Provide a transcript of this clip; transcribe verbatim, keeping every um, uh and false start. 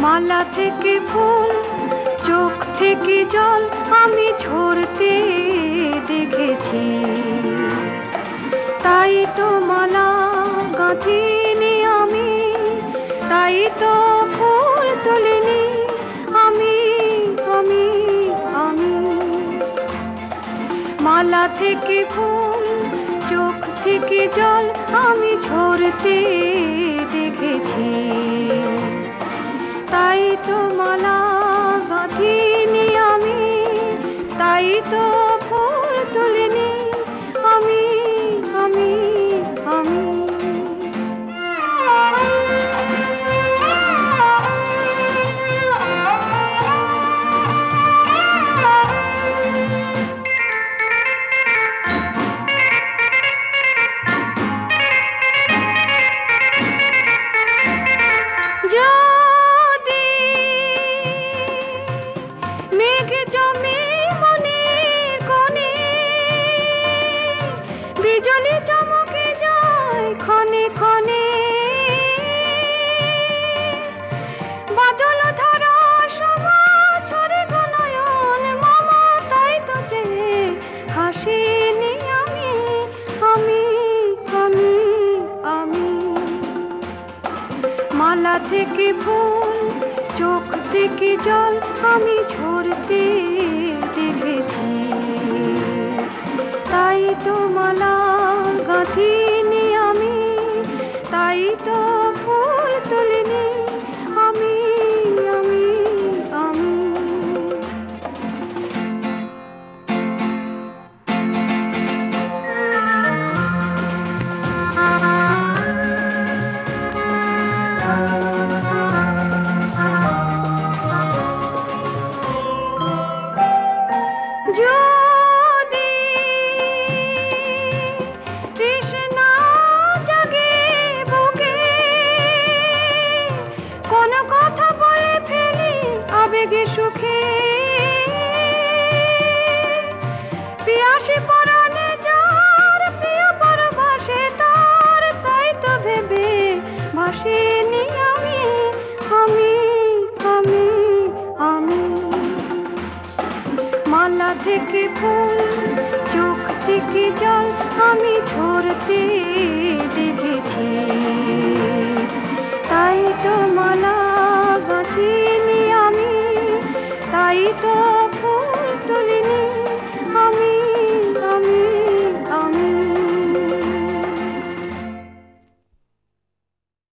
মালা থেকে ফুল, চোখ থেকে জল আমি ঝরতে দেখেছি। তাই তো মালা গাঁথিনি আমি, তাই তো ফুল তুলিনি আমি আমি আমি। মালা থেকে ফুল, চোখ থেকে জল আমি ঝরতে দেখেছি। তাই তো মালা গাঁথিনি আমি, তাই তো ফুল তুলিনি আমি আমি আমি। বিজলি চমকে যায় ক্ষণে ক্ষণে, বাদল ধরা সভা ছড়ে গনয়ন মামা, তাই তো যে হাসিনি আমি আমি আমি আমি। মালা থেকে ফুল, চোখ থেকে জল আমি ঝরতে দেখেছি। তাই তো মালা গাঁথিনি আমি, তাই তো ফুল তুলিনি আমি আমি আমি। সুখে পিয়াসী পরাণে যার প্রিয় পরবাসে তার, তাই তো ভেবে ভাসিনি আমি আমি আমি আমি। মালা থেকে ফুল, চোখ থেকে জল আমি ঝরতে দেখেছি। তাই তো মালা গাঁথিনি আমি, তাই তো